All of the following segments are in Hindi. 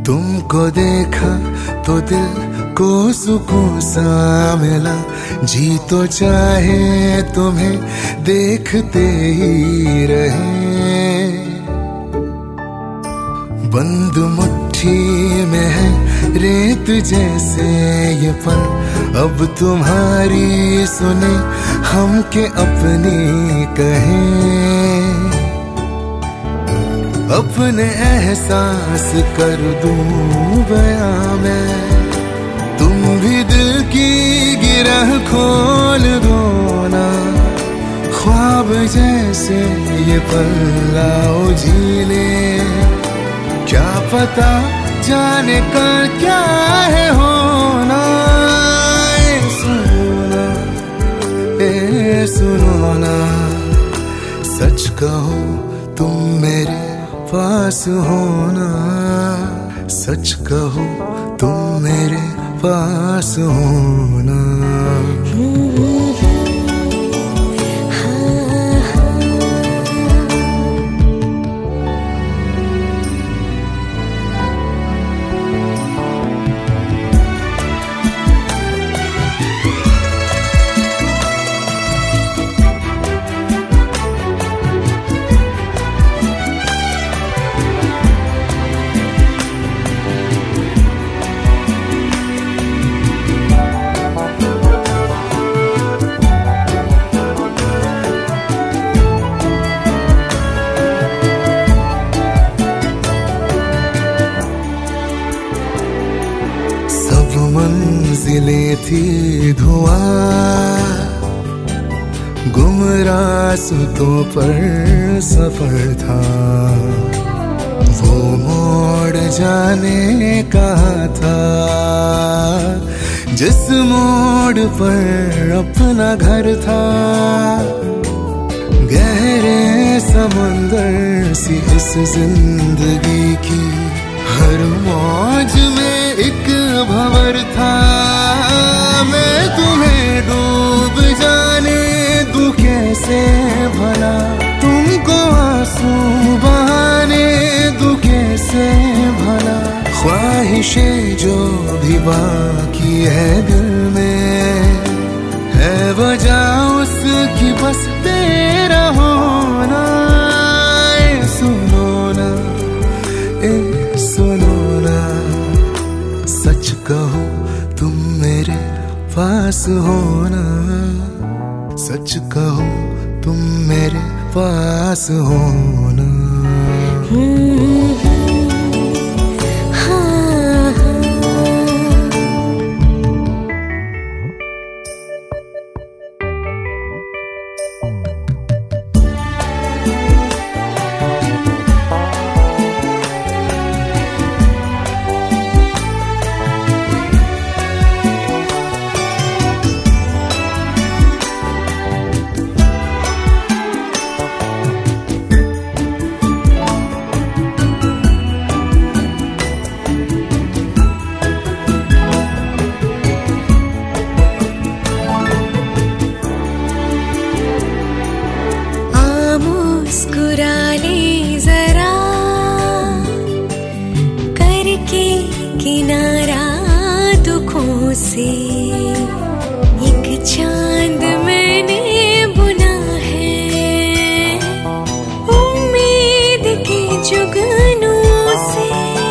तुमको देखा तो दिल को सुकून सा मिला, जी तो चाहे तुम्हें देखते ही रहे। बंद मुट्ठी में है रेत जैसे ये पल, अब तुम्हारी सुने हम के अपनी कहें। अपने एहसास कर दूं बयां मैं, तुम भी दिल की गिरह खोल दो ना। ख्वाब जैसे ये पल लाओ जी ले, क्या पता जाने का क्या है होना। सुनो ना, सच कहो तुम मेरे पास हो ना, सच कहो तुम मेरे पास हो ना। मंजिलें थी धुआं, गुमराह रास्तों पर सफर था, वो मोड़ जाने का था जिस मोड़ पर अपना घर था। गहरे समंदर सी इस जिंदगी की हर मौज में एक भंवर था। मैं तुम्हें डूब जाने दूं कैसे भला, तुमको आंसू बहाने दूं कैसे भला। ख्वाहिशें जो भी बाकी है दिल में, है वजह उसकी बस तेरा होना। सुनो ना, सुनो ना, सच कहो तुम मेरे पास हो ना, सच कहो तुम मेरे पास हो ना। मुस्कुरा ले जरा करके किनारा दुखों से, एक चांद मैंने बुना है उम्मीद के जुगनों से।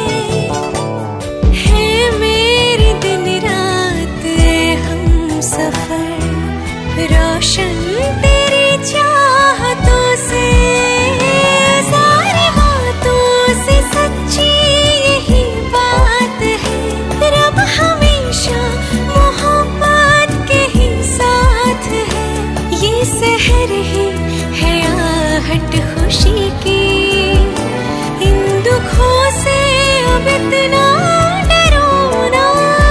है मेरे दिन रात हम सफर रोशन तेरी चाहतों से। सारी बातों से सच्ची यही बात है, रब हमेशा मोहब्बत के ही साथ है। ये सहर ही है आहट खुशी की, इन दुखों से अब इतना डरो ना।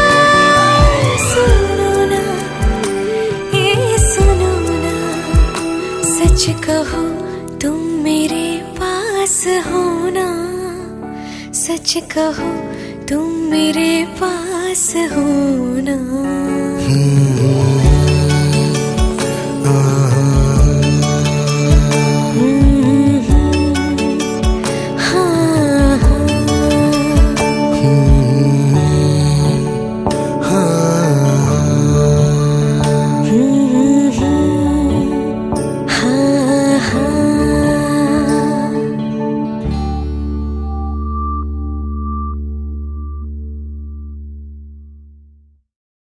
सुनो ना, ये सुनो ना, सच कहो तुम मेरे पास हो ना, सच कहो तुम मेरे पास हो ना।